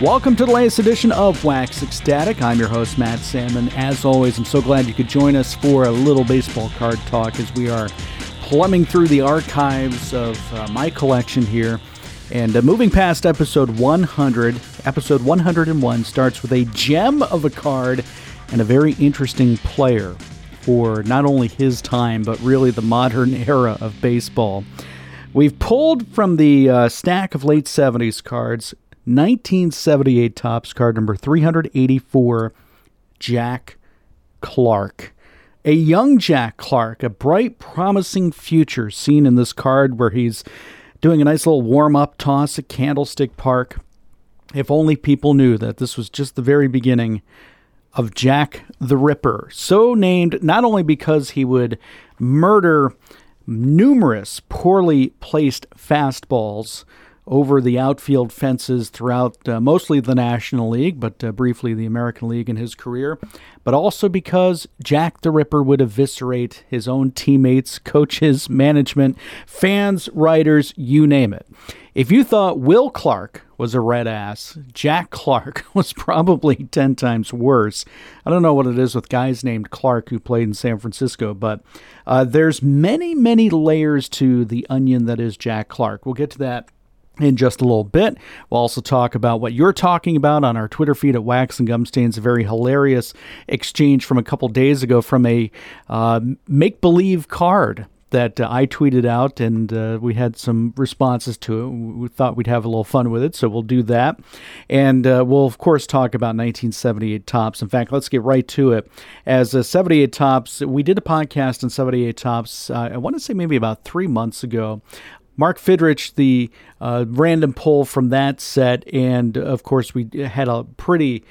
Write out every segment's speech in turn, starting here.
Welcome to the latest edition of Wax Ecstatic. I'm your host, Matt Salmon. As always, I'm so glad you could join us for a little baseball card talk as we are plumbing through the archives of my collection here. And moving past episode 100, episode 101 starts with a gem of a card and a very interesting player for not only his time, but really the modern era of baseball. We've pulled from the stack of late 70s cards 1978 Topps card number 384, Jack Clark. A young Jack Clark, a bright, promising future seen in this card where he's doing a nice little warm-up toss at Candlestick Park. If only people knew that this was just the very beginning of Jack the Ripper. So named not only because he would murder numerous poorly placed fastballs over the outfield fences throughout mostly the National League, but briefly the American League in his career, but also because Jack the Ripper would eviscerate his own teammates, coaches, management, fans, writers, you name it. If you thought Will Clark was a red ass, Jack Clark was probably 10 times worse. I don't know what it is with guys named Clark who played in San Francisco, but there's many, many layers to the onion that is Jack Clark. We'll get to that in just a little bit. We'll also talk about what you're talking about on our Twitter feed at Wax and Gumstains, a very hilarious exchange from a couple days ago from a make-believe card that I tweeted out, and we had some responses to it. We thought we'd have a little fun with it, so we'll do that. And we'll, of course, talk about 1978 Topps. In fact, let's get right to it. As 78 Topps, we did a podcast on 78 Topps, I want to say maybe about 3 months ago. Mark Fidrich, the random pull from that set, and of course we had a pretty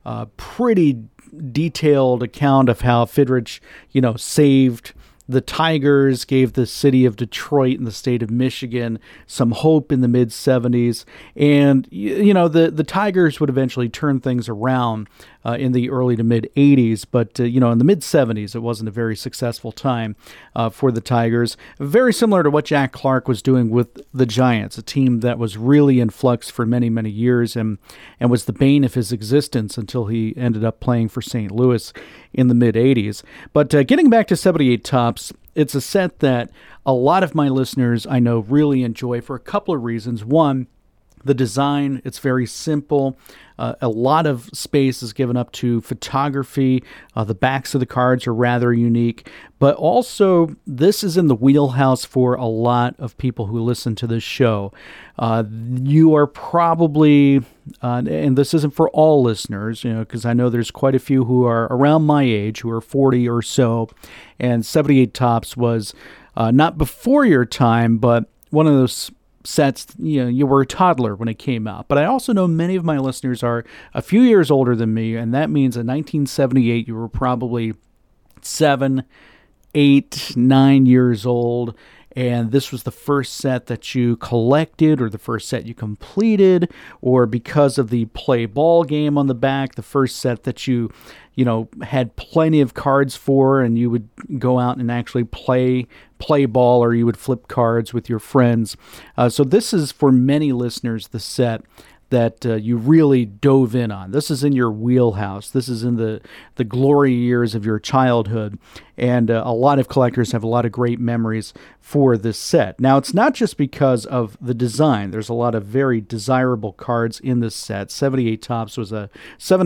detailed account of how Fidrich, saved the Tigers, gave the city of Detroit and the state of Michigan some hope in the mid-'70s. And, the Tigers would eventually turn things around in the early to mid-'80s. But, in the mid-'70s, it wasn't a very successful time for the Tigers. Very similar to what Jack Clark was doing with the Giants, a team that was really in flux for many, many years and was the bane of his existence until he ended up playing for St. Louis in the mid-'80s. But getting back to 78 Topps, it's a set that a lot of my listeners I know really enjoy for a couple of reasons. One, the design, it's very simple. A lot of space is given up to photography. The backs of the cards are rather unique. But also, this is in the wheelhouse for a lot of people who listen to this show. You are probably, and this isn't for all listeners, because I know there's quite a few who are around my age, who are 40 or so. And 78 Topps was not before your time, but one of those sets, you were a toddler when it came out. But I also know many of my listeners are a few years older than me, and that means in 1978 you were probably 7, 8, 9 years old, and this was the first set that you collected or the first set you completed, or because of the play ball game on the back, the first set that you had plenty of cards for, and you would go out and actually play ball, or you would flip cards with your friends. So this is, for many listeners, the set that you really dove in on. This is in your wheelhouse. This is in the glory years of your childhood. And a lot of collectors have a lot of great memories for this set. Now, it's not just because of the design. There's a lot of very desirable cards in this set. 78 Topps was a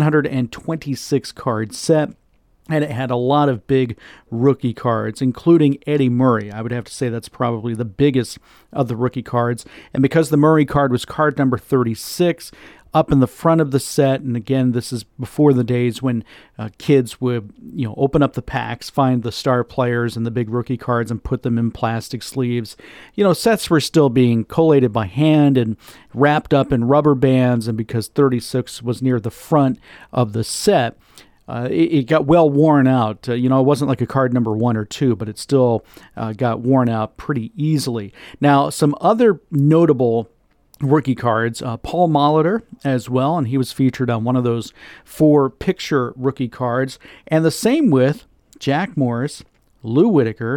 726 card set. And it had a lot of big rookie cards, including Eddie Murray. I would have to say that's probably the biggest of the rookie cards. And because the Murray card was card number 36, up in the front of the set, and again, this is before the days when kids would, open up the packs, find the star players and the big rookie cards and put them in plastic sleeves. Sets were still being collated by hand and wrapped up in rubber bands, and because 36 was near the front of the set, it got well worn out. It wasn't like a card number 1 or 2, but it still got worn out pretty easily. Now, some other notable rookie cards, Paul Molitor as well, and he was featured on one of those 4 picture rookie cards. And the same with Jack Morris, Lou Whitaker,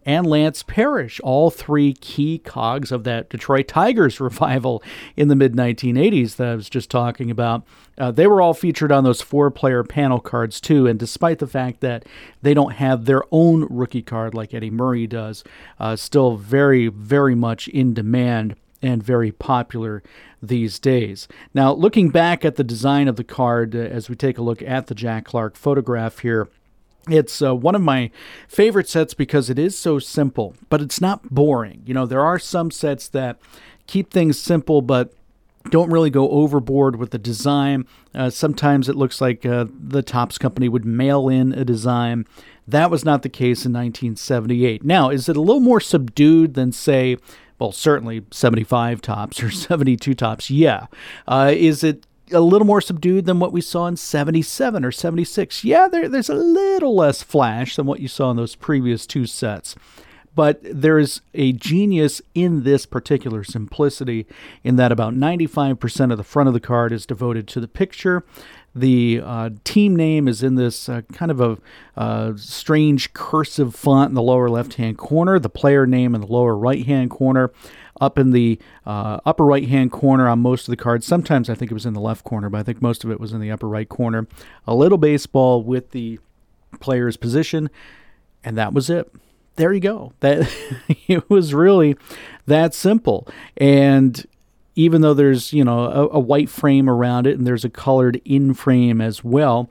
and Lance Parrish, all three key cogs of that Detroit Tigers revival in the mid-1980s that I was just talking about. They were all featured on those 4-player panel cards too, and despite the fact that they don't have their own rookie card like Eddie Murray does, still very, very much in demand and very popular these days. Now, looking back at the design of the card, as we take a look at the Jack Clark photograph here, it's one of my favorite sets because it is so simple, but it's not boring. You know, there are some sets that keep things simple, but don't really go overboard with the design. Sometimes it looks like the Topps company would mail in a design. That was not the case in 1978. Now, is it a little more subdued than, say, well, certainly 75 Topps or 72 Topps? Yeah. Is it a little more subdued than what we saw in 77 or 76? Yeah, there's a little less flash than what you saw in those previous two sets. But there is a genius in this particular simplicity in that about 95% of the front of the card is devoted to the picture. The team name is in this kind of a strange cursive font in the lower left-hand corner, the player name in the lower right-hand corner. Up in the upper right-hand corner on most of the cards, sometimes I think it was in the left corner, but I think most of it was in the upper right corner, a little baseball with the player's position, and that was it. There you go. That it was really that simple. And even though there's, you know, a white frame around it and there's a colored in frame as well,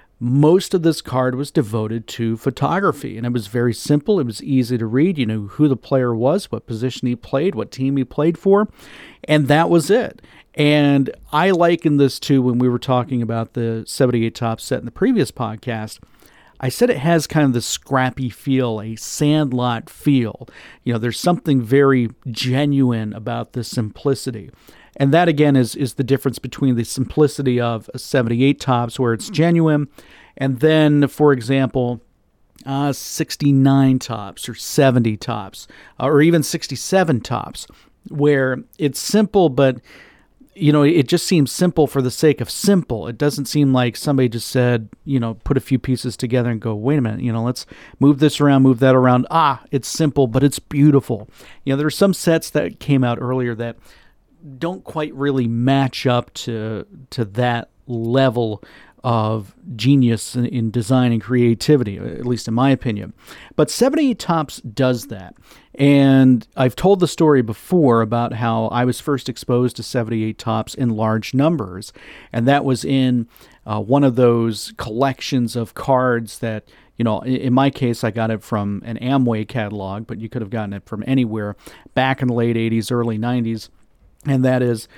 most of this card was devoted to photography, and it was very simple. It was easy to read. You knew who the player was, what position he played, what team he played for, and that was it. And I liken this to when we were talking about the 78 Topps set in the previous podcast. I said it has kind of the scrappy feel, a Sandlot feel. You know, there's something very genuine about the simplicity. And that, again, is the difference between the simplicity of a 78 Topps, where it's genuine, and then, for example, 69 Topps or 70 Topps, or even 67 Topps, where it's simple, but you know, it just seems simple for the sake of simple. It doesn't seem like somebody just said, you know, put a few pieces together and go, wait a minute, you know, let's move this around, move that around. It's simple, but it's beautiful. You know, there are some sets that came out earlier that don't quite really match up to that level of genius in design and creativity, at least in my opinion. But 78 Topps does that. And I've told the story before about how I was first exposed to 78 Topps in large numbers. And that was in one of those collections of cards that, you know, in my case, I got it from an Amway catalog, but you could have gotten it from anywhere back in the late 80s, early 90s. And that is,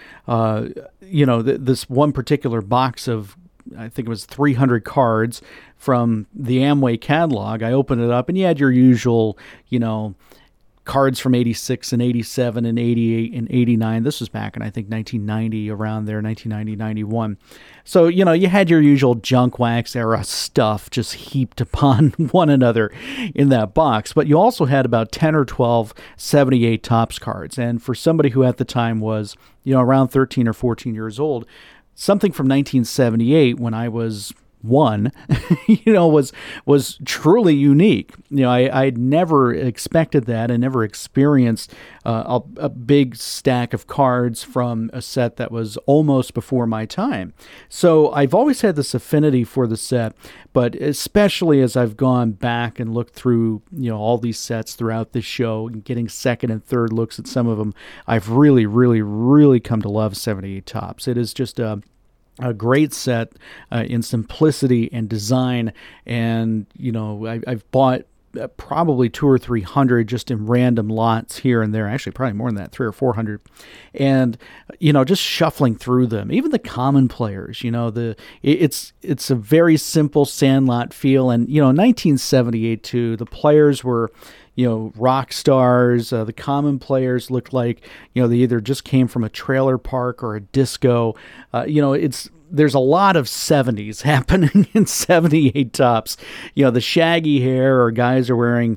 you know, this one particular box of, I think it was 300 cards from the Amway catalog. I opened it up, and you had your usual, you know, cards from 86 and 87 and 88 and 89. This was back in, I think, 1990, around there, 1990, 91. So, you know, you had your usual junk wax era stuff just heaped upon one another in that box. But you also had about 10 or 12 78 Topps cards. And for somebody who at the time was, you know, around 13 or 14 years old, something from 1978 when I was one, you know, was truly unique. You know, I'd never expected that. I never experienced a big stack of cards from a set that was almost before my time. So I've always had this affinity for the set, but especially as I've gone back and looked through, you know, all these sets throughout this show and getting second and third looks at some of them, I've really, really, really come to love 78 Topps. It is just a great set in simplicity and design, and you know, I've bought probably 200 or 300 just in random lots here and there. Actually, probably more than that, 300 or 400. And you know, just shuffling through them, even the common players. You know, it's a very simple Sandlot feel, and you know, 1978 too. The players were, you know, rock stars. The common players looked like, you know, they either just came from a trailer park or a disco. You know, there's a lot of 70s happening in 78 Topps. The shaggy hair, or guys are wearing,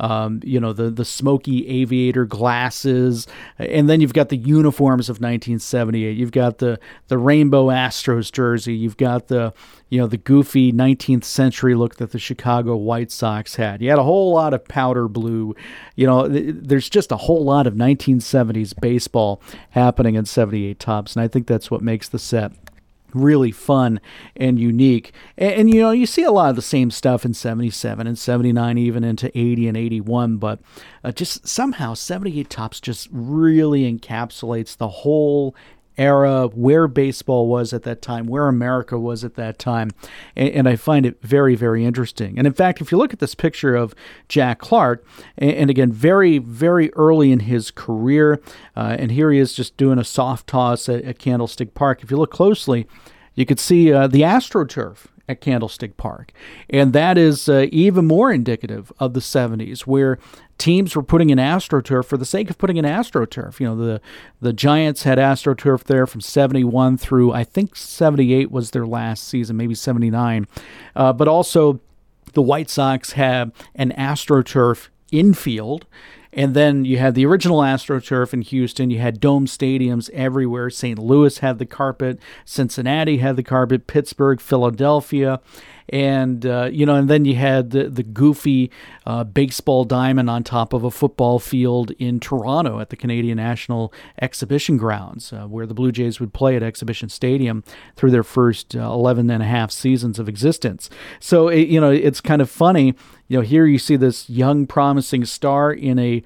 the smoky aviator glasses. And then you've got the uniforms of 1978. You've got the rainbow Astros jersey. You've got the goofy 19th century look that the Chicago White Sox had. You had a whole lot of powder blue. There's just a whole lot of 1970s baseball happening in 78 Topps, and I think that's what makes the set really fun and unique. And you see a lot of the same stuff in 77 and 79, even into 80 and 81, but just somehow 78 Topps just really encapsulates the whole era, where baseball was at that time, where America was at that time, and I find it very, very interesting. And in fact, if you look at this picture of Jack Clark, and again, very, very early in his career, and here he is just doing a soft toss at Candlestick Park. If you look closely, you could see the AstroTurf at Candlestick Park. And that is even more indicative of the 70s, where teams were putting in AstroTurf for the sake of putting in AstroTurf. The Giants had AstroTurf there from 71 through, I think 78 was their last season, maybe 79. But also the White Sox had an AstroTurf infield. And then you had the original AstroTurf in Houston. You had dome stadiums everywhere. St. Louis had the carpet. Cincinnati had the carpet. Pittsburgh, Philadelphia. And, and then you had the goofy baseball diamond on top of a football field in Toronto at the Canadian National Exhibition Grounds, where the Blue Jays would play at Exhibition Stadium through their first 11 and a half seasons of existence. So, it's kind of funny. Here you see this young, promising star in a,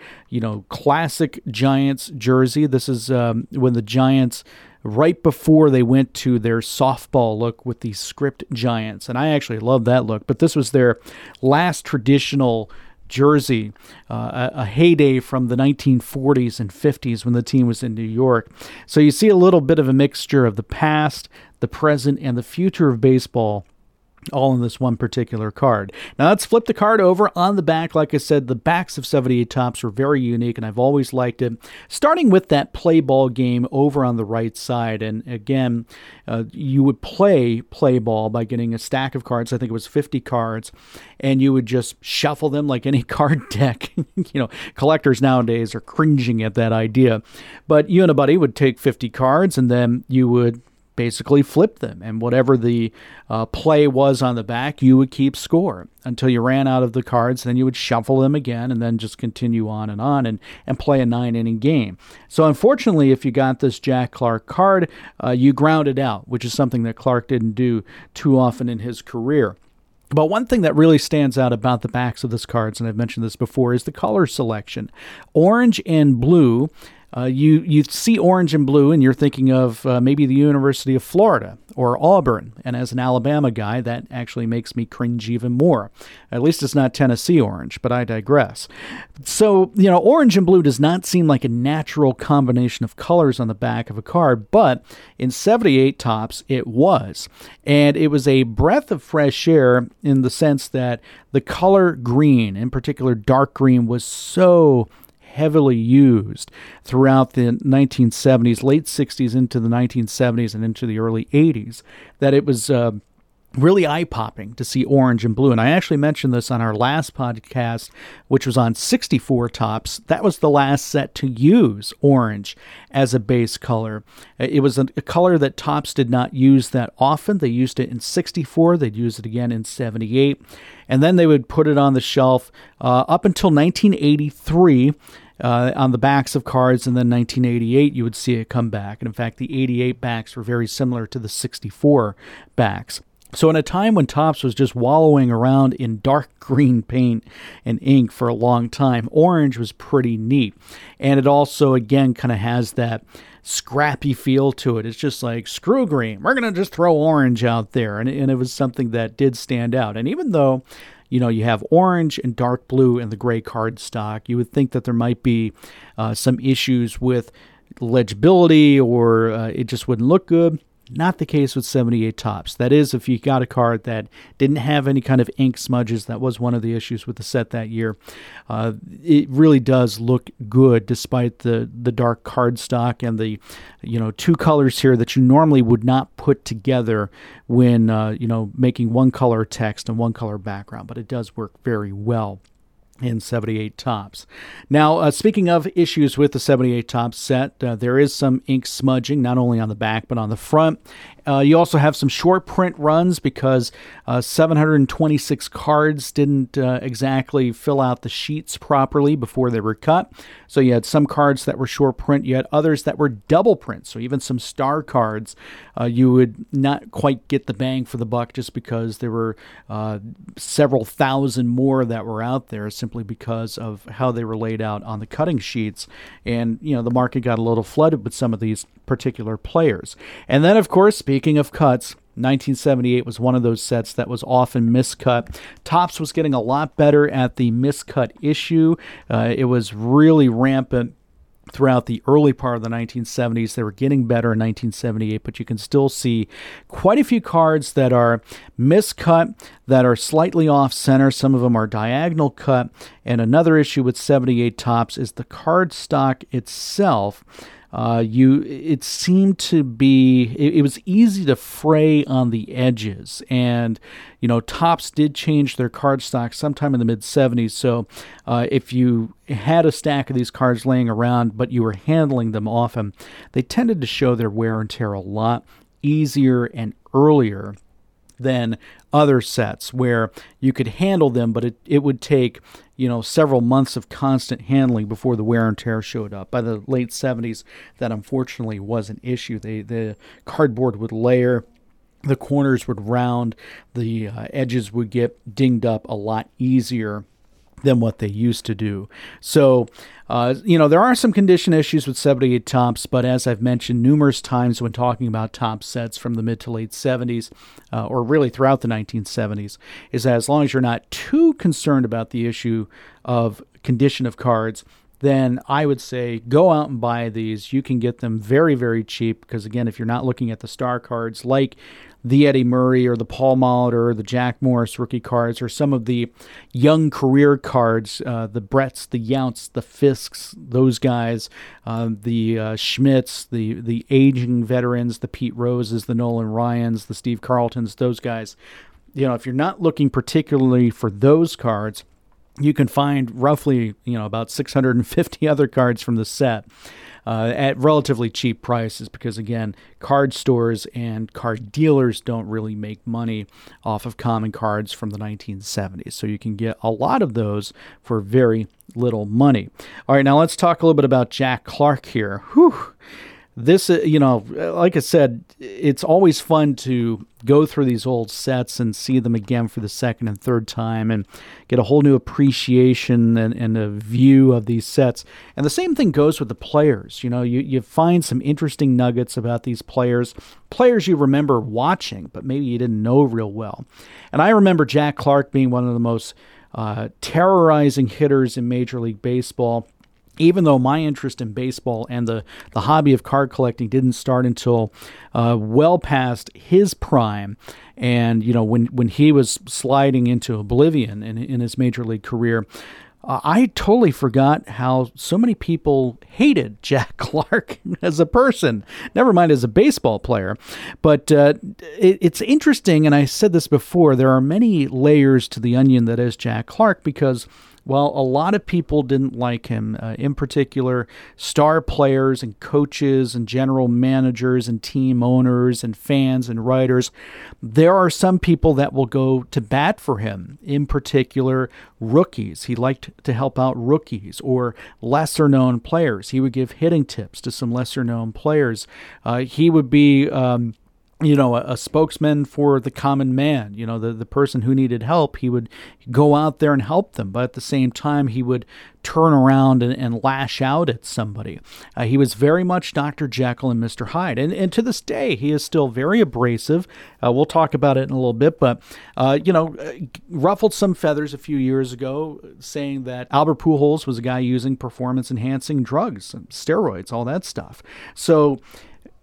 classic Giants jersey. This is when the Giants, right before they went to their softball look with the script Giants. And I actually love that look. But this was their last traditional jersey, a heyday from the 1940s and 50s when the team was in New York. So you see a little bit of a mixture of the past, the present, and the future of baseball, all in this one particular card. Now let's flip the card over. On the back, like I said, the backs of 78 Topps are very unique, and I've always liked it. Starting with that play ball game over on the right side, and again, you would play ball by getting a stack of cards. I think it was 50 cards, and you would just shuffle them like any card deck. Collectors nowadays are cringing at that idea. But you and a buddy would take 50 cards, and then you would basically flip them, and whatever the play was on the back, you would keep score until you ran out of the cards. Then you would shuffle them again, and then just continue on and play a 9-inning game. So unfortunately, if you got this Jack Clark card, you ground it out, which is something that Clark didn't do too often in his career. But one thing that really stands out about the backs of this cards, and I've mentioned this before, is the color selection. Orange and blue. You see orange and blue, and you're thinking of maybe the University of Florida or Auburn. And as an Alabama guy, that actually makes me cringe even more. At least it's not Tennessee orange, but I digress. So, orange and blue does not seem like a natural combination of colors on the back of a card, but in 78 Topps, it was. And it was a breath of fresh air in the sense that the color green, in particular dark green, was so heavily used throughout the 1970s, late 60s into the 1970s and into the early 80s, that it was really eye-popping to see orange and blue. And I actually mentioned this on our last podcast, which was on 64 Topps. That was the last set to use orange as a base color. It was a color that Topps did not use that often. They used it in 64. They'd use it again in 78. And then they would put it on the shelf up until 1983 on the backs of cards, and then 1988 you would see it come back. And in fact, the 88 backs were very similar to the 64 backs. So in a time when Topps was just wallowing around in dark green paint and ink for a long time, orange was pretty neat. And it also, again, kind of has that scrappy feel to it. It's just like, screw green, we're going to just throw orange out there. And it was something that did stand out. And even though you have orange and dark blue in the gray card stock, you would think that there might be some issues with legibility, or it just wouldn't look good. Not the case with 78 Topps. That is, if you got a card that didn't have any kind of ink smudges, that was one of the issues with the set that year. It really does look good despite the dark cardstock and the, two colors here that you normally would not put together when, making one color text and one color background, but it does work very well in 78 Topps. Now, speaking of issues with the 78 Topps set, there is some ink smudging, not only on the back, but on the front. You also have some short print runs because 726 cards didn't exactly fill out the sheets properly before they were cut. So you had some cards that were short print, you had others that were double print. So even some star cards, you would not quite get the bang for the buck just because there were several thousand more that were out there simply because of how they were laid out on the cutting sheets. And, the market got a little flooded with some of these particular players. And then, of course, speaking of cuts, 1978 was one of those sets that was often miscut. Topps was getting a lot better at the miscut issue. It was really rampant throughout the early part of the 1970s. They were getting better in 1978, but you can still see quite a few cards that are miscut, that are slightly off center. Some of them are diagonal cut. And another issue with 78 Topps is the card stock itself. It seemed to be, it was easy to fray on the edges, and Topps did change their card stock sometime in the mid-70s. So if you had a stack of these cards laying around but you were handling them often, they tended to show their wear and tear a lot easier and earlier than other sets where you could handle them, but it would take several months of constant handling before the wear and tear showed up. By the late 70s, that unfortunately was an issue. The cardboard would layer, the corners would round, the edges would get dinged up a lot easier than what they used to do. So, there are some condition issues with 78 Topps, but as I've mentioned numerous times when talking about Topps sets from the mid to late 70s, or really throughout the 1970s, is that as long as you're not too concerned about the issue of condition of cards, then I would say go out and buy these. You can get them very, very cheap because, again, if you're not looking at the star cards like the Eddie Murray or the Paul Molitor or the Jack Morris rookie cards or some of the young career cards, the Bretts, the Younts, the Fisks, those guys, the Schmitz, the aging veterans, the Pete Roses, the Nolan Ryans, the Steve Carltons, those guys. If you're not looking particularly for those cards, you can find roughly, about 650 other cards from the set at relatively cheap prices because, again, card stores and card dealers don't really make money off of common cards from the 1970s. So you can get a lot of those for very little money. All right, now let's talk a little bit about Jack Clark here. Whew. This, like I said, it's always fun to go through these old sets and see them again for the second and third time and get a whole new appreciation and a view of these sets. And the same thing goes with the players. You find some interesting nuggets about these players you remember watching, but maybe you didn't know real well. And I remember Jack Clark being one of the most terrorizing hitters in Major League Baseball. Even though my interest in baseball and the hobby of card collecting didn't start until well past his prime, and when he was sliding into oblivion in his major league career, I totally forgot how so many people hated Jack Clark as a person, never mind as a baseball player. But it's interesting, and I said this before, there are many layers to the onion that is Jack Clark because, well, a lot of people didn't like him, in particular star players and coaches and general managers and team owners and fans and writers. There are some people that will go to bat for him, in particular rookies. He liked to help out rookies or lesser-known players. He would give hitting tips to some lesser-known players. He would be a spokesman for the common man, the person who needed help. He would go out there and help them, but at the same time, he would turn around and lash out at somebody. He was very much Dr. Jekyll and Mr. Hyde, and to this day, he is still very abrasive. We'll talk about it in a little bit, but, ruffled some feathers a few years ago, saying that Albert Pujols was a guy using performance-enhancing drugs, steroids, all that stuff. So,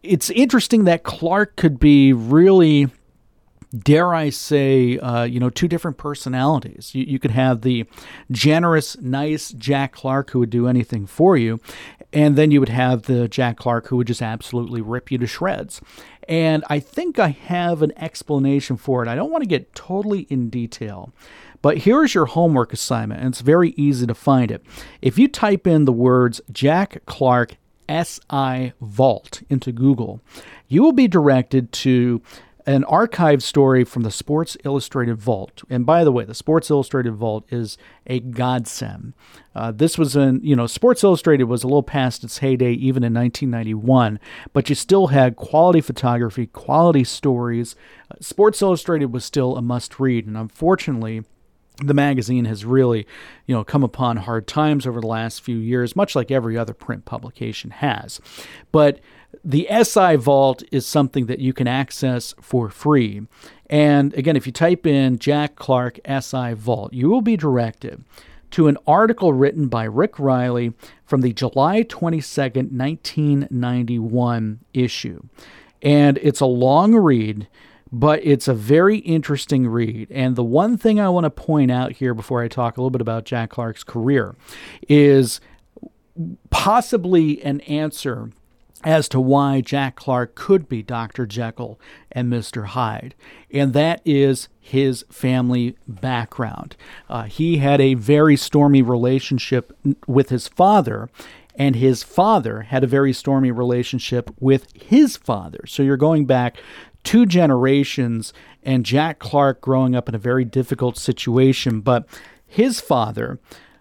it's interesting that Clark could be really, dare I say, two different personalities. You could have the generous, nice Jack Clark who would do anything for you, and then you would have the Jack Clark who would just absolutely rip you to shreds. And I think I have an explanation for it. I don't want to get totally in detail, but here's your homework assignment, and it's very easy to find it. If you type in the words Jack Clark SI Vault into Google, you will be directed to an archived story from the Sports Illustrated Vault. And by the way, the Sports Illustrated Vault is a godsend. This was Sports Illustrated was a little past its heyday even in 1991, but you still had quality photography, quality stories. Sports Illustrated was still a must-read, and unfortunately, the magazine has really, come upon hard times over the last few years, much like every other print publication has. But the SI Vault is something that you can access for free. And again, if you type in Jack Clark SI Vault, you will be directed to an article written by Rick Riley from the July 22nd, 1991 issue. And it's a long read, but it's a very interesting read. And the one thing I want to point out here before I talk a little bit about Jack Clark's career is possibly an answer as to why Jack Clark could be Dr. Jekyll and Mr. Hyde, and that is his family background. He had a very stormy relationship with his father, and his father had a very stormy relationship with his father. So you're going back 2 generations, and Jack Clark growing up in a very difficult situation. But his father,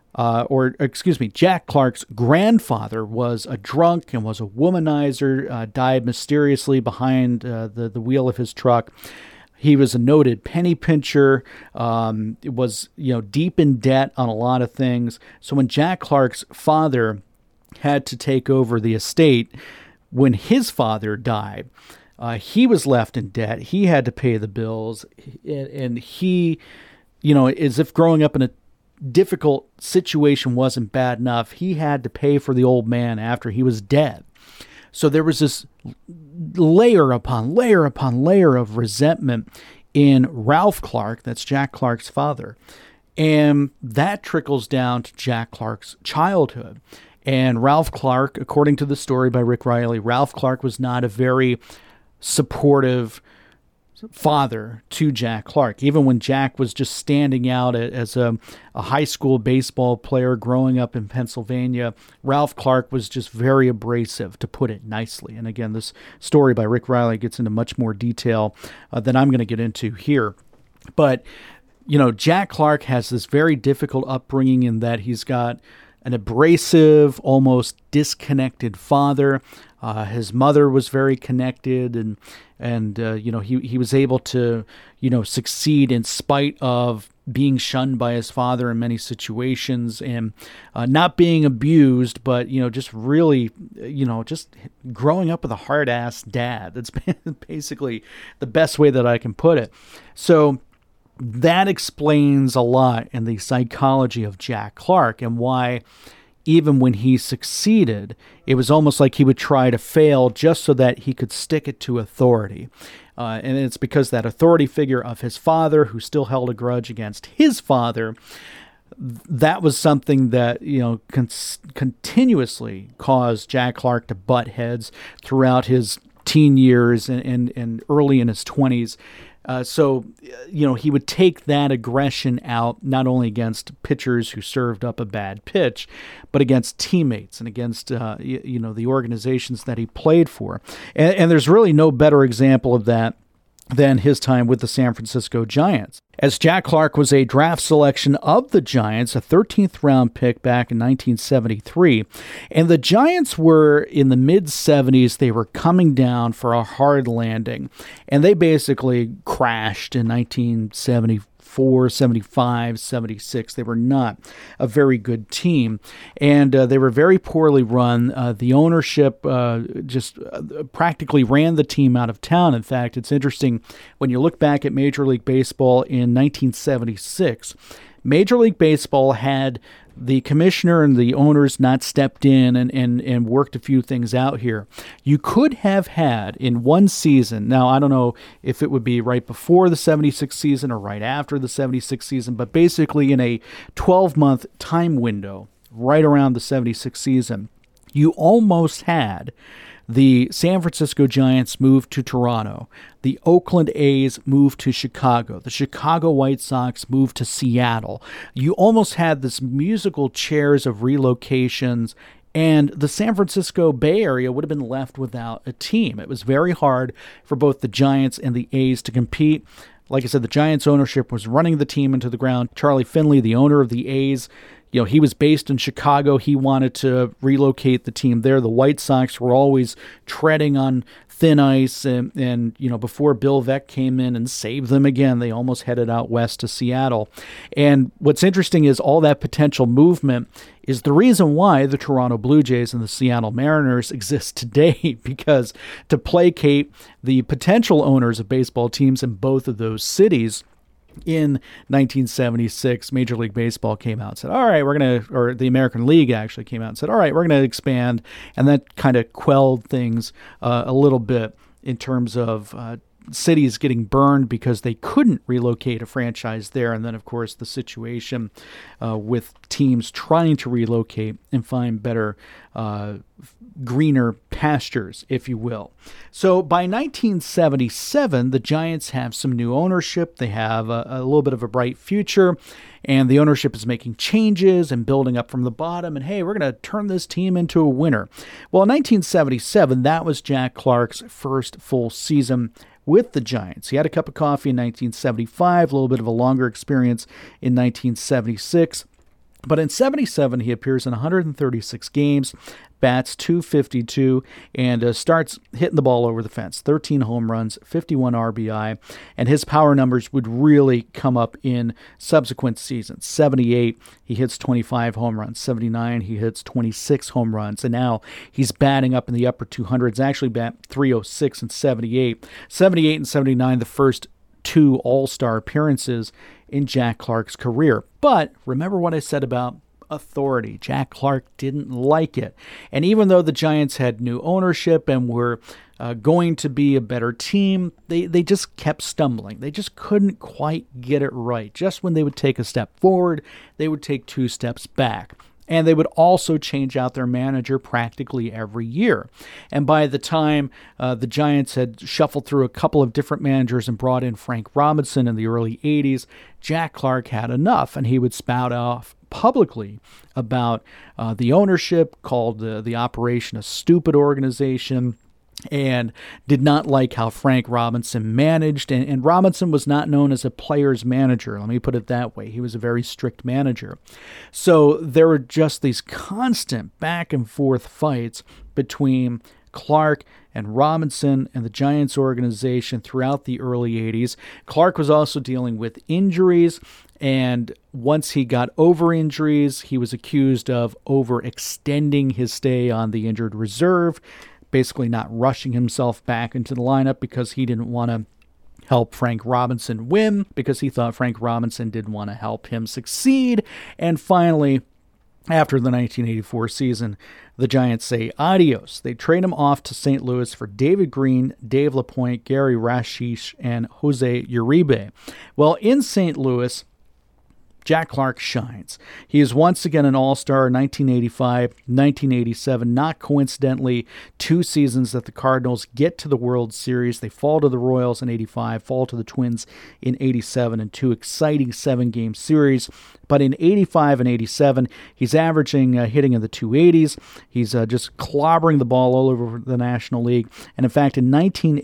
Jack Clark's grandfather was a drunk and was a womanizer, died mysteriously behind the wheel of his truck. He was a noted penny pincher, was deep in debt on a lot of things. So when Jack Clark's father had to take over the estate, when his father died, he was left in debt. He had to pay the bills, and he, as if growing up in a difficult situation wasn't bad enough, he had to pay for the old man after he was dead. So there was this layer upon layer upon layer of resentment in Ralph Clark, that's Jack Clark's father, and that trickles down to Jack Clark's childhood. And Ralph Clark, according to the story by Rick Riley, Ralph Clark was not a very supportive father to Jack Clark. Even when Jack was just standing out as a high school baseball player growing up in Pennsylvania, Ralph Clark was just very abrasive, to put it nicely. And again, this story by Rick Riley gets into much more detail than I'm going to get into here. But, Jack Clark has this very difficult upbringing in that he's got an abrasive, almost disconnected father. His mother was very connected, and he was able to succeed in spite of being shunned by his father in many situations, and not being abused, but just really just growing up with a hard ass dad. That's basically the best way that I can put it. So that explains a lot in the psychology of Jack Clark and why, even when he succeeded, it was almost like he would try to fail just so that he could stick it to authority. And it's because that authority figure of his father, who still held a grudge against his father, that was something that continuously caused Jack Clark to butt heads throughout his teen years and early in his 20s. So he would take that aggression out not only against pitchers who served up a bad pitch, but against teammates and against, the organizations that he played for. And there's really no better example of that than his time with the San Francisco Giants, as Jack Clark was a draft selection of the Giants, a 13th round pick back in 1973. And the Giants were in the mid-70s. They were coming down for a hard landing, and they basically crashed in 1974. 75, 76. They were not a very good team, and they were very poorly run. The ownership just practically ran the team out of town. In fact, it's interesting when you look back at Major League Baseball in 1976, Major League Baseball had the commissioner and the owners not stepped in and worked a few things out here. You could have had in one season, now I don't know if it would be right before the 76 season or right after the 76 season, but basically in a 12-month time window, right around the 76 season, you almost had the San Francisco Giants moved to Toronto. The Oakland A's moved to Chicago. The Chicago White Sox moved to Seattle. You almost had this musical chairs of relocations, and the San Francisco Bay Area would have been left without a team. It was very hard for both the Giants and the A's to compete. Like I said, the Giants ownership was running the team into the ground. Charlie Finley, the owner of the A's, he was based in Chicago. He wanted to relocate the team there. The White Sox were always treading on thin ice, and before Bill Veeck came in and saved them again, they almost headed out west to Seattle. And what's interesting is all that potential movement is the reason why the Toronto Blue Jays and the Seattle Mariners exist today, because to placate the potential owners of baseball teams in both of those cities, in 1976, Major League Baseball came out and said, all right, or the American League actually came out and said, all right, we're going to expand. And that kind of quelled things a little bit in terms of cities getting burned because they couldn't relocate a franchise there. And then, of course, the situation with teams trying to relocate and find better, greener pastures, if you will. So by 1977, the Giants have some new ownership. They have a little bit of a bright future, and the ownership is making changes and building up from the bottom. And hey, we're going to turn this team into a winner. Well, in 1977, that was Jack Clark's first full season with the Giants. He had a cup of coffee in 1975, a little bit of a longer experience in 1976. But in 77, he appears in 136 games, bats .252, and starts hitting the ball over the fence. 13 home runs, 51 RBI, and his power numbers would really come up in subsequent seasons. 78, he hits 25 home runs. 79, he hits 26 home runs, and now he's batting up in the upper 200s, actually bat .306 in 78. 78 and 79, the first two All-Star appearances in Jack Clark's career. But remember what I said about authority. Jack Clark didn't like it. And even though the Giants had new ownership and were going to be a better team, they just kept stumbling. They just couldn't quite get it right. Just when they would take a step forward, they would take two steps back. And they would also change out their manager practically every year. And by the time the Giants had shuffled through a couple of different managers and brought in Frank Robinson in the early 80s, Jack Clark had enough, and he would spout off publicly about the ownership, called the operation a stupid organization, and did not like how Frank Robinson managed. And Robinson was not known as a player's manager. Let me put it that way. He was a very strict manager. So there were just these constant back and forth fights between Clark and Robinson and the Giants organization throughout the early 80s. Clark was also dealing with injuries, and once he got over injuries, he was accused of overextending his stay on the injured reserve, basically not rushing himself back into the lineup because he didn't want to help Frank Robinson win, because he thought Frank Robinson didn't want to help him succeed. And finally, after the 1984 season, the Giants say adios. They trade him off to St. Louis for David Green, Dave LaPointe, Gary Rashish, and Jose Uribe. Well, in St. Louis, Jack Clark shines. He is once again an All-Star in 1985, 1987. Not coincidentally, two seasons that the Cardinals get to the World Series. They fall to the Royals in 85, fall to the Twins in 87, and two exciting 7-game series. But in 85 and 87, he's averaging hitting in the 280s. He's just clobbering the ball all over the National League. And in fact, in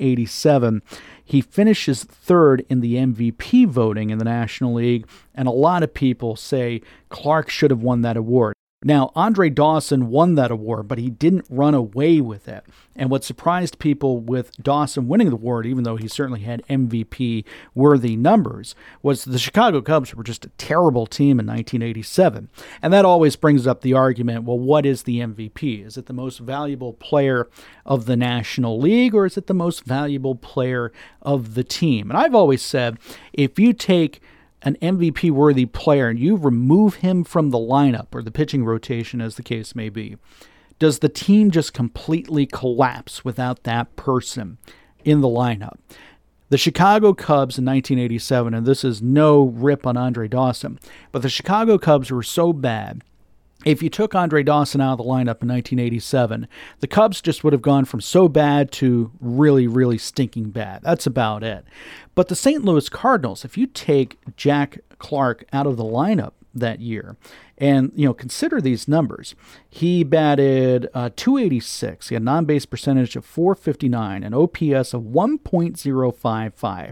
1987, he finishes third in the MVP voting in the National League, and a lot of people say Clark should have won that award. Now, Andre Dawson won that award, but he didn't run away with it. And what surprised people with Dawson winning the award, even though he certainly had MVP-worthy numbers, was the Chicago Cubs were just a terrible team in 1987. And that always brings up the argument, well, what is the MVP? Is it the most valuable player of the National League, or is it the most valuable player of the team? And I've always said, if you take an MVP-worthy player and you remove him from the lineup or the pitching rotation, as the case may be, does the team just completely collapse without that person in the lineup? The Chicago Cubs in 1987, and this is no rip on Andre Dawson, but the Chicago Cubs were so bad. If you took Andre Dawson out of the lineup in 1987, the Cubs just would have gone from so bad to really, really stinking bad. That's about it. But the St. Louis Cardinals, if you take Jack Clark out of the lineup that year, and consider these numbers, he batted .286. He had a non-base percentage of .459, an OPS of 1.055,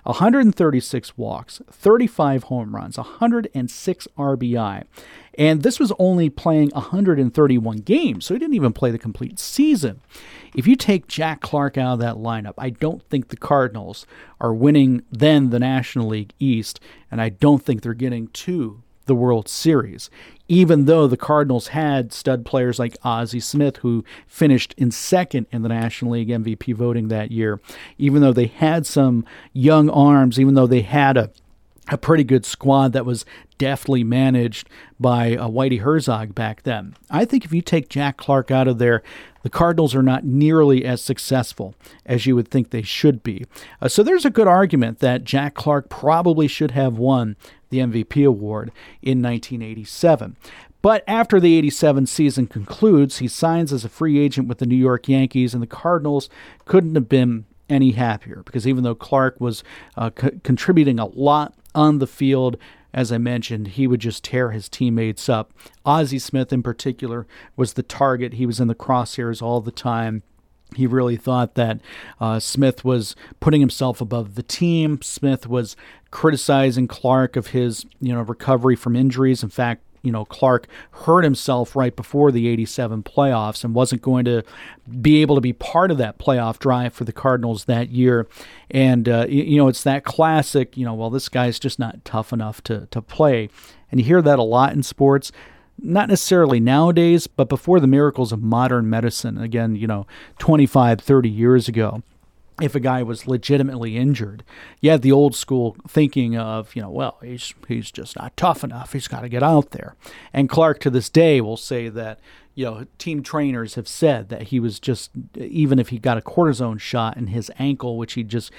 136 walks, 35 home runs, 106 RBI. And this was only playing 131 games, so he didn't even play the complete season. If you take Jack Clark out of that lineup, I don't think the Cardinals are winning then the National League East, and I don't think they're getting to the World Series, even though the Cardinals had stud players like Ozzie Smith, who finished in second in the National League MVP voting that year, even though they had some young arms, even though they had a pretty good squad that was deftly managed by Whitey Herzog back then. I think if you take Jack Clark out of there, the Cardinals are not nearly as successful as you would think they should be. So there's a good argument that Jack Clark probably should have won the MVP award in 1987. But after the 87 season concludes, he signs as a free agent with the New York Yankees, and the Cardinals couldn't have been any happier because even though Clark was contributing a lot on the field, as I mentioned, he would just tear his teammates up. Ozzie Smith in particular was the target. He was in the crosshairs all the time. He really thought that Smith was putting himself above the team. Smith was criticizing Clark of his, recovery from injuries. In fact, Clark hurt himself right before the 87 playoffs and wasn't going to be able to be part of that playoff drive for the Cardinals that year. And, it's that classic, well, this guy's just not tough enough to play. And you hear that a lot in sports. Not necessarily nowadays, but before the miracles of modern medicine, again, 25, 30 years ago, if a guy was legitimately injured, you had the old school thinking of, well, he's just not tough enough. He's got to get out there. And Clark to this day will say that, team trainers have said that he was just, even if he got a cortisone shot in his ankle, which he just,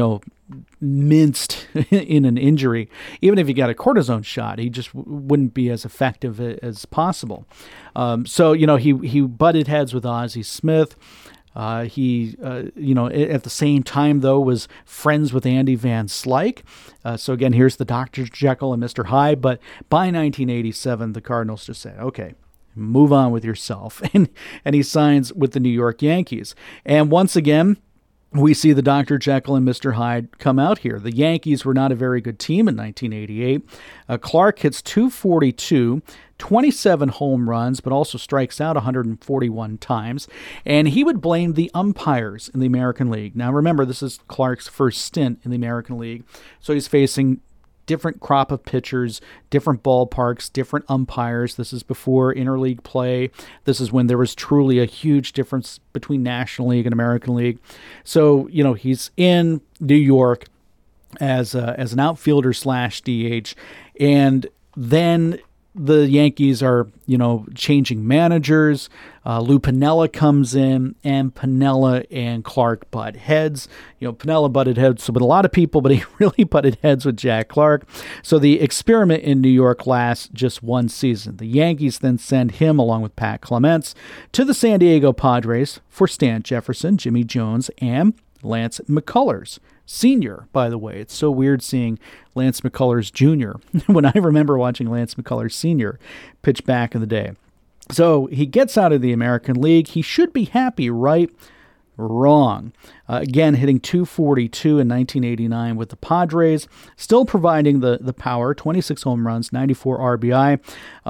minced in an injury, even if he got a cortisone shot, he just wouldn't be as effective as possible. So, he butted heads with Ozzie Smith. He at the same time, though, was friends with Andy Van Slyke. So again, here's the Dr. Jekyll and Mr. Hyde. But by 1987, the Cardinals just said, okay, move on with yourself. And he signs with the New York Yankees. And once again, we see the Dr. Jekyll and Mr. Hyde come out here. The Yankees were not a very good team in 1988. Clark hits .242, 27 home runs, but also strikes out 141 times. And he would blame the umpires in the American League. Now, remember, this is Clark's first stint in the American League. So he's facing different crop of pitchers, different ballparks, different umpires. This is before interleague play. This is when there was truly a huge difference between National League and American League. So, he's in New York as an outfielder / DH. And then the Yankees are, changing managers. Lou Piniella comes in, and Piniella and Clark butt heads. Piniella butted heads with a lot of people, but he really butted heads with Jack Clark. So the experiment in New York lasts just one season. The Yankees then send him, along with Pat Clements, to the San Diego Padres for Stan Jefferson, Jimmy Jones, and Lance McCullers. Senior, by the way. It's so weird seeing Lance McCullers Jr. when I remember watching Lance McCullers Sr. pitch back in the day. So he gets out of the American League. He should be happy, right? Wrong. Again, hitting .242 in 1989 with the Padres, still providing the power, 26 home runs, 94 RBI,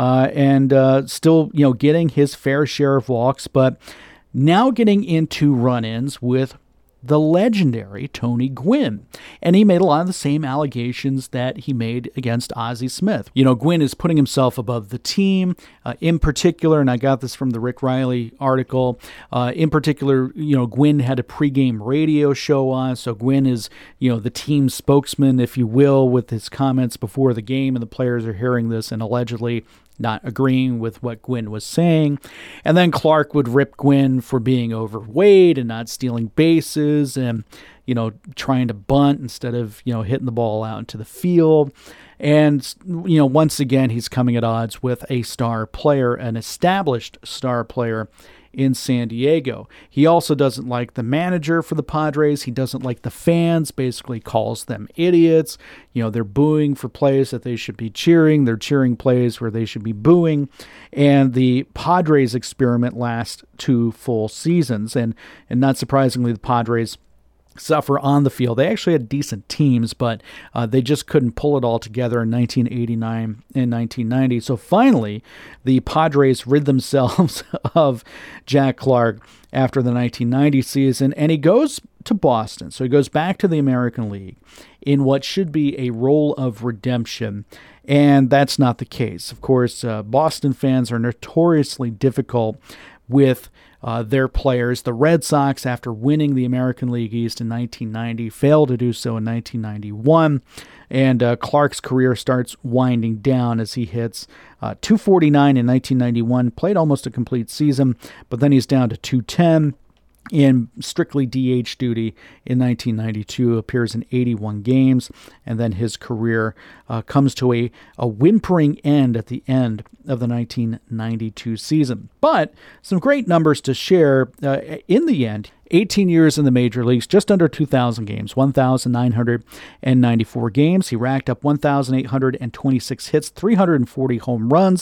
and still, getting his fair share of walks, but now getting into run-ins with the legendary Tony Gwynn. And he made a lot of the same allegations that he made against Ozzie Smith. Gwynn is putting himself above the team, in particular, and I got this from the Rick Riley article, in particular, Gwynn had a pregame radio show on, so Gwynn is, the team spokesman, if you will, with his comments before the game, and the players are hearing this and allegedly not agreeing with what Gwynn was saying. And then Clark would rip Gwynn for being overweight and not stealing bases and, trying to bunt instead of, hitting the ball out into the field. And, once again, he's coming at odds with a star player, an established star player in San Diego. He also doesn't like the manager for the Padres. He doesn't like the fans, basically calls them idiots. They're booing for plays that they should be cheering. They're cheering plays where they should be booing. And the Padres experiment lasts 2 full seasons. And not surprisingly, the Padres suffer on the field. They actually had decent teams, but they just couldn't pull it all together in 1989 and 1990. So finally, the Padres rid themselves of Jack Clark after the 1990 season, and he goes to Boston. So he goes back to the American League in what should be a role of redemption, and that's not the case. Of course, Boston fans are notoriously difficult with their players. The Red Sox, after winning the American League East in 1990, failed to do so in 1991, and Clark's career starts winding down as he hits 249 in 1991, played almost a complete season, but then he's down to 210 in strictly DH duty in 1992, appears in 81 games, and then his career comes to a whimpering end at the end of the 1992 season. But some great numbers to share in the end. 18 years in the major leagues, just under 2,000 games, 1,994 games. He racked up 1,826 hits, 340 home runs,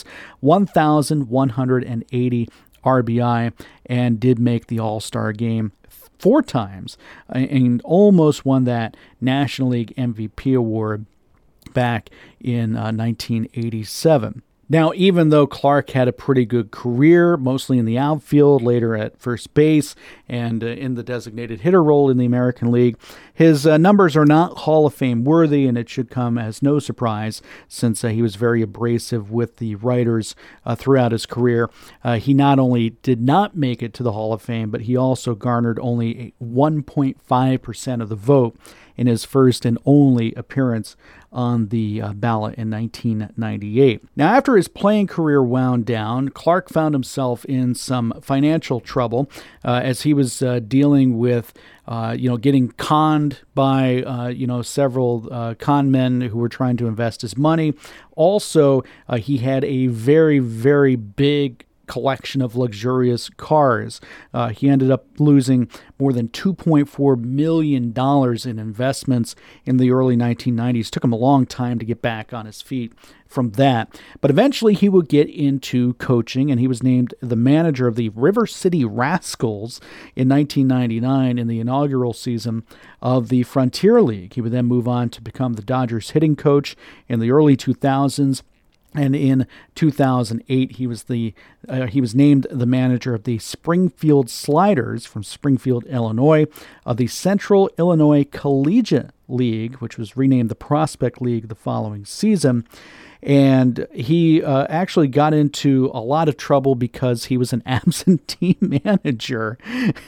1,180 RBI, and did make the All-Star game 4 times and almost won that National League MVP award back in 1987. Now, even though Clark had a pretty good career, mostly in the outfield, later at first base, and in the designated hitter role in the American League, his numbers are not Hall of Fame worthy, and it should come as no surprise since he was very abrasive with the writers throughout his career. He not only did not make it to the Hall of Fame, but he also garnered only 1.5% of the vote in his first and only appearance on the ballot in 1998. Now, after his playing career wound down, Clark found himself in some financial trouble as he was dealing with, getting conned by, several con men who were trying to invest his money. Also, he had a very, very big collection of luxurious cars. He ended up losing more than $2.4 million in investments in the early 1990s. Took him a long time to get back on his feet from that. But eventually he would get into coaching, and he was named the manager of the River City Rascals in 1999 in the inaugural season of the Frontier League. He would then move on to become the Dodgers hitting coach in the early 2000s. And in 2008, he was named the manager of the Springfield Sliders from Springfield, Illinois, of the Central Illinois Collegiate League, which was renamed the Prospect League the following season. And he actually got into a lot of trouble because he was an absentee manager.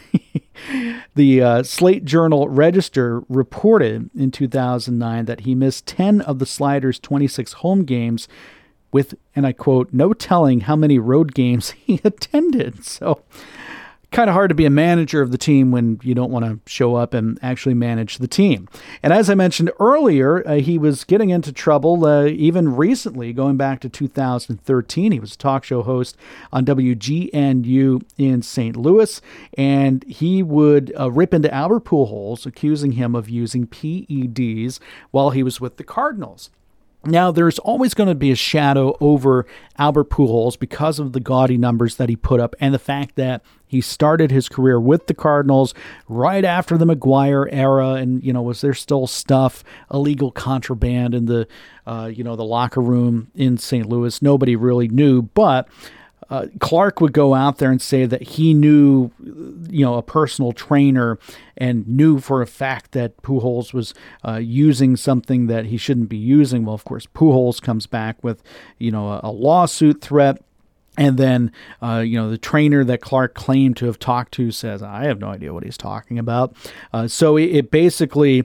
The Slate Journal-Register reported in 2009 that he missed 10 of the Sliders' 26 home games with, and I quote, no telling how many road games he attended. So kind of hard to be a manager of the team when you don't want to show up and actually manage the team. And as I mentioned earlier, he was getting into trouble even recently, going back to 2013. He was a talk show host on WGNU in St. Louis, and he would rip into Albert Pujols, accusing him of using PEDs while he was with the Cardinals. Now, there's always going to be a shadow over Albert Pujols because of the gaudy numbers that he put up and the fact that he started his career with the Cardinals right after the McGwire era. And, was there still stuff, illegal contraband in the, the locker room in St. Louis? Nobody really knew. But Clark would go out there and say that he knew, a personal trainer and knew for a fact that Pujols was using something that he shouldn't be using. Well, of course, Pujols comes back with, a lawsuit threat. And then, the trainer that Clark claimed to have talked to says, I have no idea what he's talking about. So it basically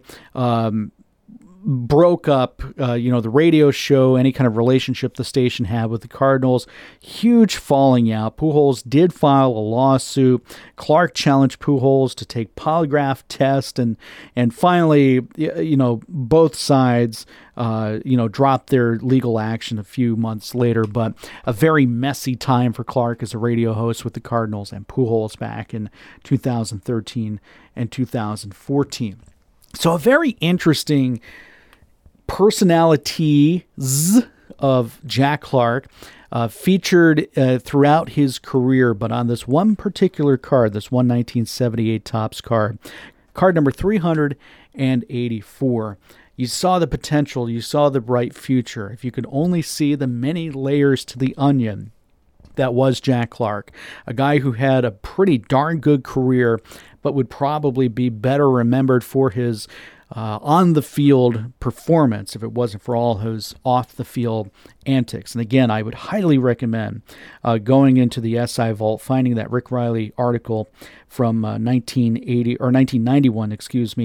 broke up, the radio show, any kind of relationship the station had with the Cardinals. Huge falling out. Pujols did file a lawsuit. Clark challenged Pujols to take polygraph test, and finally, both sides, dropped their legal action a few months later. But a very messy time for Clark as a radio host with the Cardinals and Pujols back in 2013 and 2014. So a very interesting personalities of Jack Clark featured throughout his career, but on this one particular card, this 1978 Topps card number 384, you saw the potential, you saw the bright future. If you could only see the many layers to the onion that was Jack Clark, a guy who had a pretty darn good career, but would probably be better remembered for his on-the-field performance if it wasn't for all his off-the-field antics. And again, I would highly recommend going into the SI Vault, finding that Rick Riley article from 1991,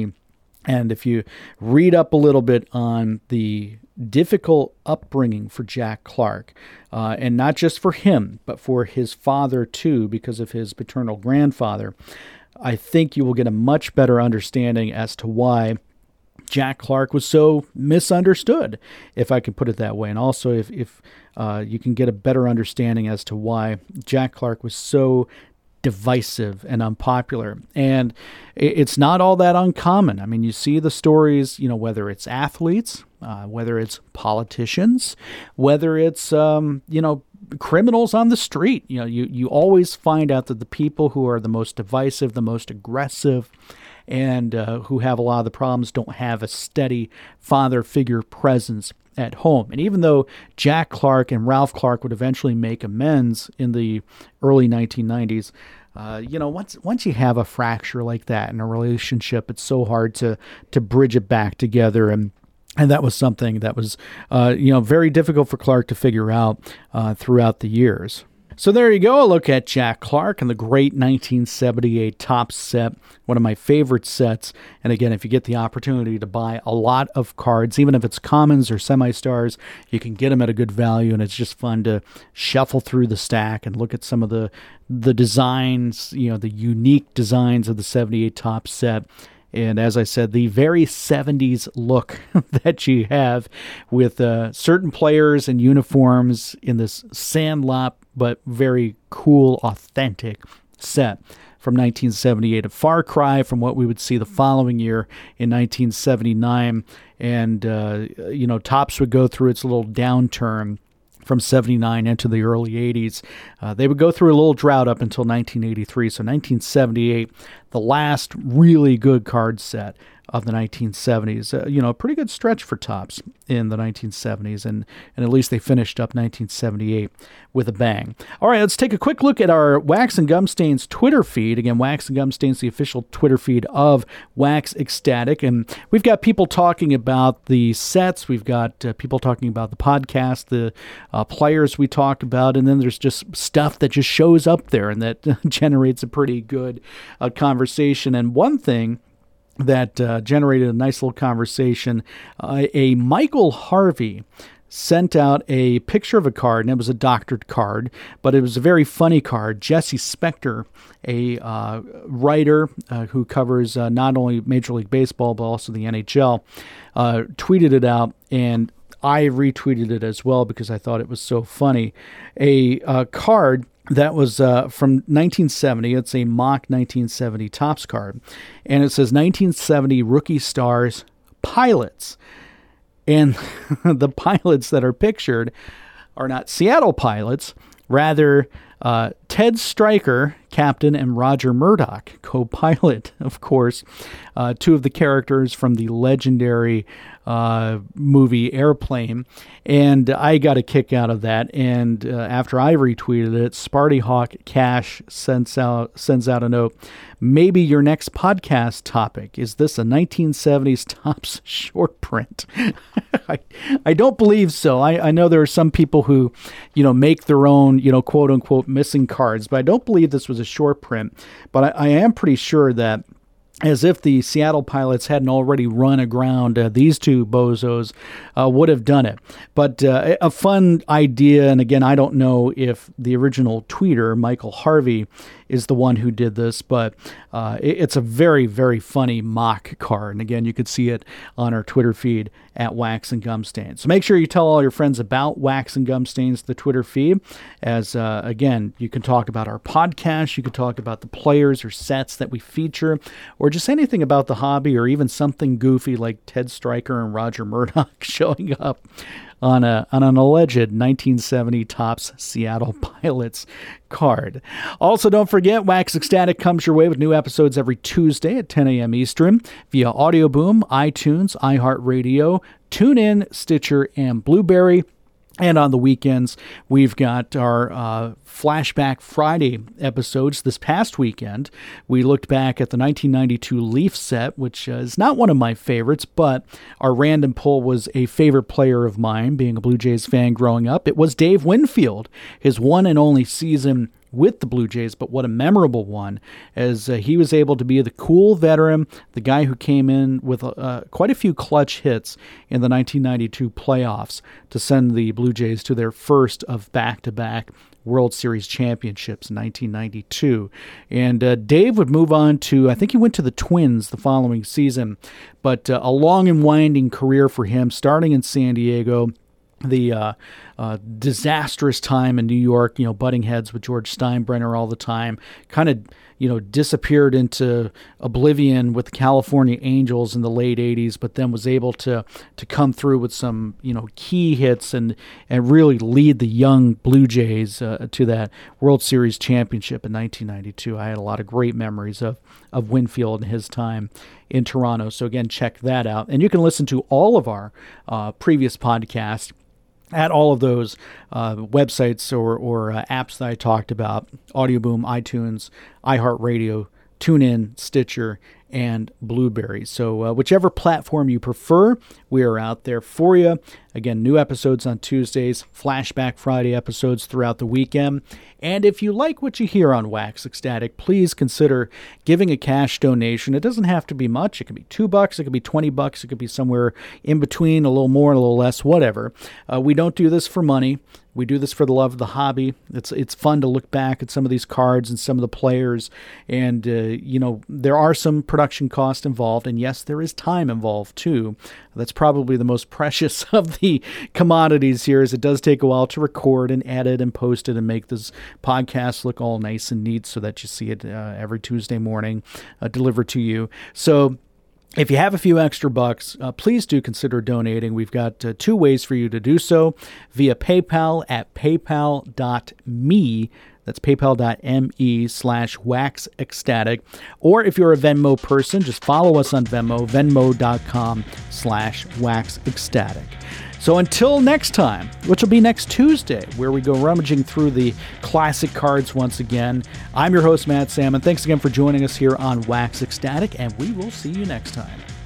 and if you read up a little bit on the difficult upbringing for Jack Clark, and not just for him, but for his father too, because of his paternal grandfather, I think you will get a much better understanding as to why Jack Clark was so misunderstood, if I can put it that way. And also if you can get a better understanding as to why Jack Clark was so divisive and unpopular. And it's not all that uncommon. I mean, you see the stories, whether it's athletes, whether it's politicians, whether it's, criminals on the street. You always find out that the people who are the most divisive, the most aggressive, and who have a lot of the problems don't have a steady father figure presence at home. And even though Jack Clark and Ralph Clark would eventually make amends in the early 1990s, once you have a fracture like that in a relationship, it's so hard to bridge it back together. And that was something that was, very difficult for Clark to figure out throughout the years. So there you go, a look at Jack Clark and the great 1978 Topps set, one of my favorite sets. And again, if you get the opportunity to buy a lot of cards, even if it's commons or semi-stars, you can get them at a good value, and it's just fun to shuffle through the stack and look at some of the designs, the unique designs of the 78 Topps set. And as I said, the very 70s look that you have with certain players and uniforms in this Sandlot, but very cool, authentic set from 1978. A far cry from what we would see the following year in 1979. And, Topps would go through its little downturn from 79 into the early 80s. They would go through a little drought up until 1983. So 1978, the last really good card set of the 1970s. A pretty good stretch for Topps in the 1970s, and at least they finished up 1978 with a bang. All right, let's take a quick look at our Wax and Gumstains Twitter feed. Again, Wax and Gumstains, the official Twitter feed of Wax Ecstatic, and we've got people talking about the sets. We've got people talking about the podcast, the players we talk about, and then there's just stuff that just shows up there and that generates a pretty good conversation. And one thing that generated a nice little conversation, a Michael Harvey sent out a picture of a card, and it was a doctored card, but it was a very funny card. Jesse Spector, a writer who covers not only Major League Baseball, but also the NHL, tweeted it out, and I retweeted it as well because I thought it was so funny. A card that was from 1970. It's a mock 1970 Topps card. And it says 1970 Rookie Stars Pilots. And the pilots that are pictured are not Seattle Pilots. Rather, Ted Stryker, captain, and Roger Murdoch, co-pilot, of course, two of the characters from the legendary movie Airplane. And I got a kick out of that. And after I retweeted it, Sparty Hawk Cash sends out a note. Maybe your next podcast topic. Is this a 1970s Topps short print? I don't believe so. I know there are some people who, make their own, quote unquote missing cards, but I don't believe this was a short print. But I am pretty sure that, as if the Seattle Pilots hadn't already run aground, these two bozos would have done it. But a fun idea, and again, I don't know if the original tweeter, Michael Harvey, is the one who did this, but it's a very, very funny mock card. And again, you could see it on our Twitter feed at Wax and Gum Stains. So make sure you tell all your friends about Wax and Gum Stains, the Twitter feed, as again, you can talk about our podcast, you can talk about the players or sets that we feature, or just anything about the hobby, or even something goofy like Ted Stryker and Roger Murdoch showing up on an alleged 1970 Topps Seattle Pilots card. Also, don't forget, Wax Ecstatic comes your way with new episodes every Tuesday at 10 a.m. Eastern via Audio Boom, iTunes, iHeartRadio, TuneIn, Stitcher, and Blueberry. And on the weekends, we've got our Flashback Friday episodes. This past weekend, we looked back at the 1992 Leaf set, which is not one of my favorites, but our random pull was a favorite player of mine, being a Blue Jays fan growing up. It was Dave Winfield, his one and only season with the Blue Jays, but what a memorable one, as he was able to be the cool veteran, the guy who came in with quite a few clutch hits in the 1992 playoffs to send the Blue Jays to their first of back-to-back World Series championships in 1992. And Dave would move on to, I think he went to the Twins the following season, but a long and winding career for him, starting in San Diego, the disastrous time in New York, butting heads with George Steinbrenner all the time, kind of, disappeared into oblivion with the California Angels in the late 80s, but then was able to come through with some, key hits and really lead the young Blue Jays to that World Series championship in 1992. I had a lot of great memories of Winfield and his time in Toronto. So again, check that out. And you can listen to all of our previous podcasts at all of those websites or apps that I talked about: Audioboom, iTunes, iHeartRadio, TuneIn, Stitcher, and Blueberry. So whichever platform you prefer, we are out there for you. Again, new episodes on Tuesdays, Flashback Friday episodes throughout the weekend. And if you like what you hear on Wax Ecstatic, please consider giving a cash donation. It doesn't have to be much. It could be $2, it could be $20, it could be somewhere in between, a little more, a little less, whatever. We don't do this for money. We do this for the love of the hobby. It's fun to look back at some of these cards and some of the players. And, there are some production costs involved. And yes, there is time involved too. That's probably the most precious of the commodities here, as it does take a while to record and edit and post it and make this podcast look all nice and neat so that you see it every Tuesday morning delivered to you. So if you have a few extra bucks, please do consider donating. We've got two ways for you to do so: via PayPal at paypal.me. That's paypal.me/waxecstatic. Or if you're a Venmo person, just follow us on Venmo, venmo.com/waxecstatic. So until next time, which will be next Tuesday, where we go rummaging through the classic cards once again, I'm your host, Matt Salmon. Thanks again for joining us here on Wax Ecstatic, and we will see you next time.